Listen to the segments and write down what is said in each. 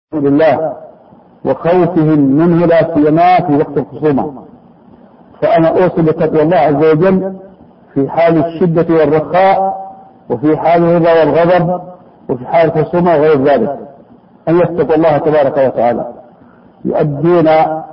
لله وخوفهم منه لا سيما في وقت الخصومة. فأنا أوصي بتقوى الله عز وجل في حال الشدة والرخاء، وفي حال الرضا والغضب، وفي حال الخصومة وغير ذلك، أن يتقوا الله تبارك وتعالى، يؤدون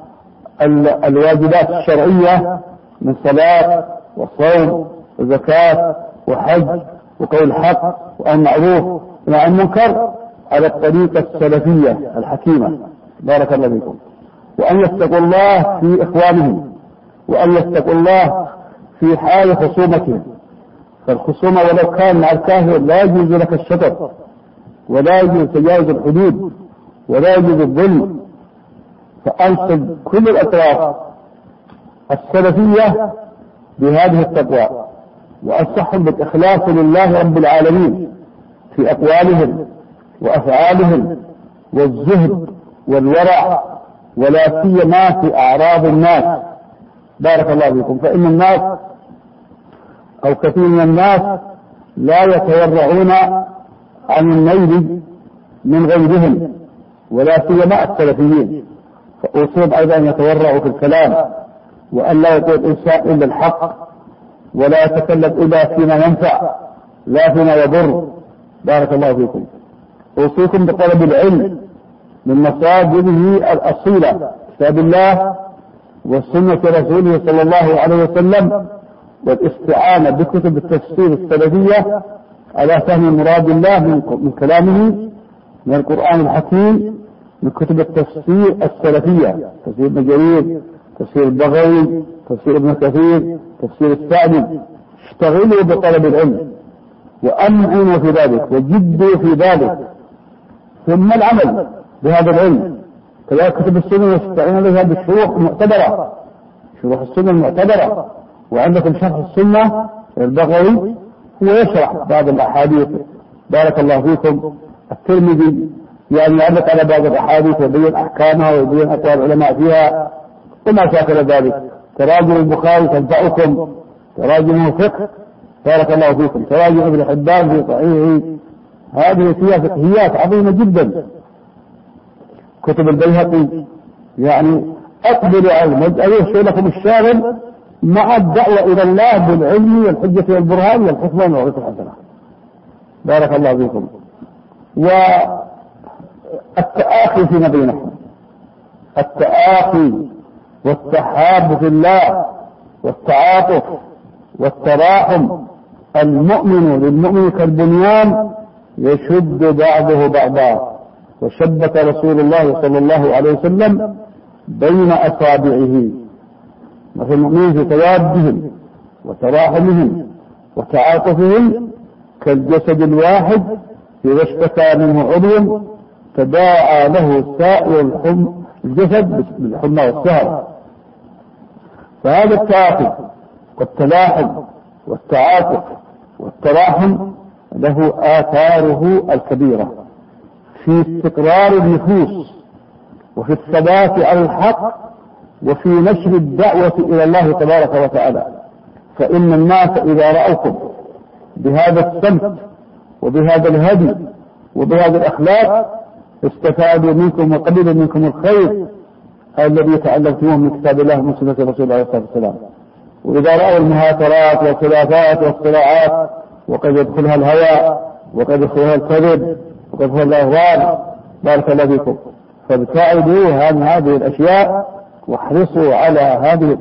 الواجبات الشرعية من صلاة وصوم وزكاة وحج وقول الحق وأمر معروف ونهي عن المنكر على الطريقة السلفية الحكيمة. بارك الله فيكم. وأن يتقوا الله في إخوانهم، وأن يتقوا الله في حال خصومتهم. فالخصومة ولو كان مع الكافر لا يجوز لك الشطط، ولا يجوز تجاوز الحدود، ولا يجوز الظلم. فأنصب كل الأطراف السلفية بهذه التقوى، وأنصحهم بالإخلاص لله رب العالمين في أقوالهم وأفعالهم، والزهد والورع، ولا سيما في أعراض الناس. بارك الله فيكم. فإن الناس أو كثير من الناس لا يتورعون عن النيل من غيرهم، ولا سيما السلفيين. فأوصيهم أيضا أن يتورعوا في الكلام، وأن لا يقول الإنسان إلا الحق، ولا يتكلم إلا فيما ينفع لا فيما يضر. بارك الله فيكم. أوصيكم بطلب العلم من مصادره الأصيلة، كتاب الله وسنة رسوله صلى الله عليه وسلم، والاستعانة بكتب التفسير السلفية على فهم مراد الله من كلامه، من القرآن الحكيم، من كتب التفسير السلفية، تفسير ابن جرير، تفسير البغوي، تفسير ابن كثير، تفسير السعدي. اشتغلوا بطلب العلم، وأمعنوا في ذلك، وجدوا في ذلك، ثم العمل بهذا العلم. كذلك كتب السنة يستعين بها بالشروح المعتبرة، شروح السنة المعتبرة. وعندكم شرح السنة البغوي هو يشرح بعض الأحاديث. بارك الله فيكم. الترمذي يعني يعلق على بعض الأحاديث ويبين أحكامها ويبين أقوال العلماء فيها وما شاكل ذلك. تراجم البخاري تنفعكم، تراجم الفقه. بارك الله فيكم. تراجم ابن حبان في صحيحه، هذه فيها فقهيات عظيمة جدا. كتب البيهقي، يعني أقبلوا على المجأة لكم الشاغل مع الدعوة إلى الله بالعلم والحجة والبرهان والحكمة والموعظة الحسنة. بارك الله فيكم. والتآخي فيما بينكم، التآخي والتحاب في الله والتعاطف والتراحم. المؤمن للمؤمن كالبنيان يشد بعضه بعضا، وشبك رسول الله صلى الله عليه وسلم بين أصابعه. مثل المؤمنين في توادهم وتراحمهم وتعاطفهم كالجسد الواحد إذا اشتكى منه عضو تداعى له سائر الجسد بالحمى والسهر. فهذا التعاطف والتلاحم والتعاطف والتراحم له آثاره الكبيرة في استقرار النفوس، وفي الثبات على الحق، وفي نشر الدعوة إلى الله تبارك وتعالى. فإن الناس إذا رأوكم بهذا السمت وبهذا الهدي وبهذا الأخلاق استفادوا منكم وقبلوا منكم الخير الذي تعلمتموه من كتاب الله ومن سنة رسول الله عليه الصلاة والسلام. وإذا رأوا المهاترات والخلافات والصراعات وقد يدخلها الهوى وقد يدخلها الكذب وقد يدخلها الأهوال، بارك الله فيكم، فابتعدوا عن هذه الأشياء، واحرصوا على هذه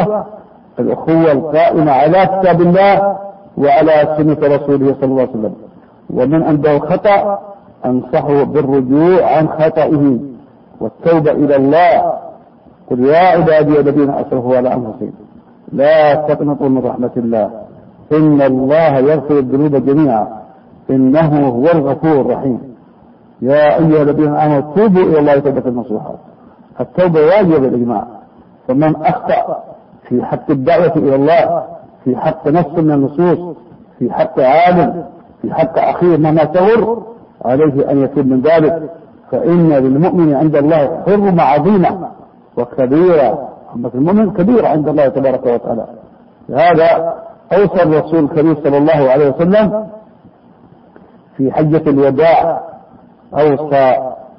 الأخوة القائمة على كتاب الله وعلى سنة رسوله صلى الله عليه وسلم. ومن عنده خطأ أنصحه بالرجوع عن خطئه والتوبة إلى الله. قل يا عبادي الذين أسرفوا على أنفسهم لا تقنطوا من رحمة الله إن الله يغفر الذنوب جميعا إنه هو الغفور الرحيم. يا أيها الذين آمنوا توبوا إلى الله توبة نصوحا. التوبة واجبة بالإجماع. فمن أخطأ في حق الدعوة إلى الله، في حق نفس من النصوص، في حق عالم، في حق أخيه مهما تغر، عليه أن يتوب من ذلك. فإن للمؤمن عند الله حرمة عظيمة وكبيرة، حرمة المؤمن كبيرة عند الله تبارك وتعالى. هذا أوصى الرسول الكريم صلى الله عليه وسلم في حجة الوداع، أوصى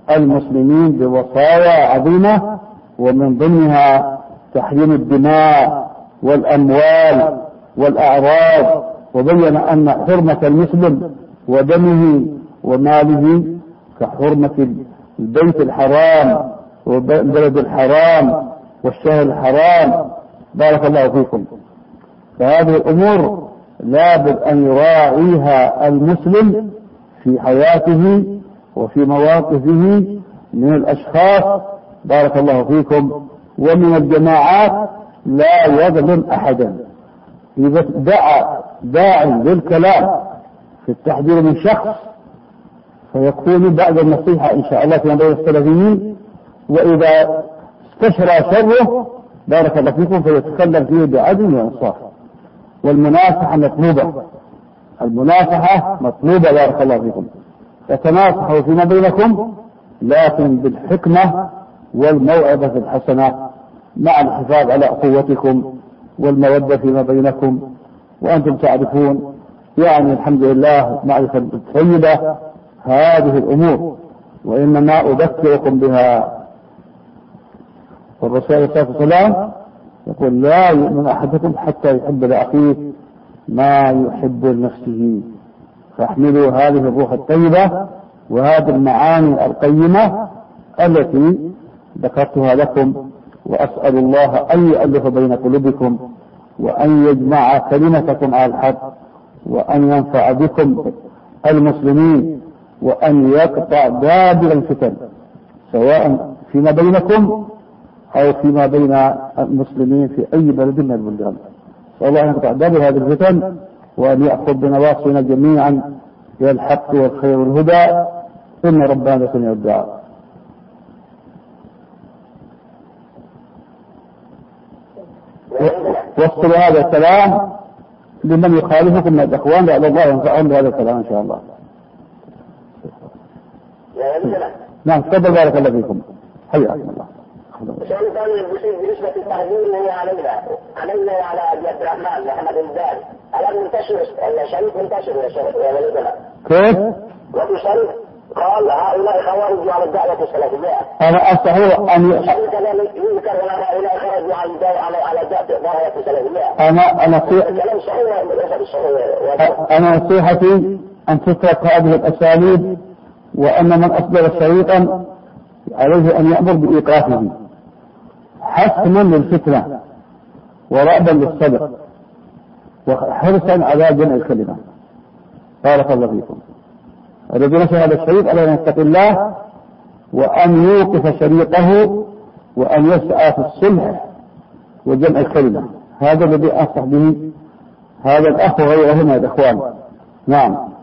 المسلمين بوصايا عظيمة، ومن ضمنها تحريم الدماء والأموال والأعراض، وبين أن حرمة المسلم ودمه وماله كحرمة البيت الحرام والبلد الحرام والشهر الحرام. بارك الله فيكم. فهذه الأمور لابد أن يراعيها المسلم في حياته وفي مواقفه من الأشخاص، بارك الله فيكم، ومن الجماعات. لا يظلم أحدا. إذا داع للكلام في التحذير من شخص فيكون بعد النصيحة إن شاء الله في بين السلفيين، وإذا استشرى شره بارك الله فيكم فيتكلم فيه بعدل وإنصاف. والمناصحة مطلوبة، المناصحة مطلوبة بارك الله فيكم. فتناصحوا فيما بينكم لكن بالحكمة والموعظة الحسنة، مع الحفاظ على أخوتكم والمودة فيما بينكم. وأنتم تعرفون يعني الحمد لله معرفة طيبة هذه الأمور، وإنما أذكركم بها. والرسول صلى الله عليه وسلم يقول: لا يؤمن أحدكم حتى يحب لأخيه ما يحب لنفسه. فاحملوا هذه الروح الطيبة وهذه المعاني القيمة التي ذكرتها لكم، وأسأل الله أن يؤلف بين قلوبكم، وأن يجمع كلمتكم على الحق، وأن ينفع بكم المسلمين، وأن يقطع دابر الفتن سواء فيما بينكم أو فيما بين المسلمين في أي بلد من البلدان. والله أن يقطع دابر هذه الفتن، وأن يأخذ بنواصينا جميعا إلى الحق والخير والهدى، إن ربنا لسميع الدعاء. وصلوا هذا الكلام لمن يخالفكم من الإخوان، لعل الله ينفعهم بهذا الكلام إن شاء الله. نعم تفضل بارك الله فيكم. حياكم الله. السؤال الثاني بالنسبة للتحذير هو علينا وعلى أبي عبد الرحمن محمد الزاهد. الآن منتشر الشريف منتشر يا ولدنا. كيف؟ وفي شريف قال هؤلاء خوارج على الدعوة السلفية. أنا أستحيل أن يذكر هؤلاء خرجوا على الدعوة السلفية. أنا نصيحتي أن تترك هذه الأساليب، وأن من أصدر شريطا عليه أن يأمر بإيقافه حسما للفتنة ورعبا للصدق وحرصا على جمع الكلمة. بارك الله فيكم. الذي نشر هذا الشريط عليه أن يتقي الله، وأن يوقف شريطه، وأن يسعى في الصلح وجمع الكلمة. هذا الذي أنصح به هذا الأخ وغيره من الإخوان. نعم.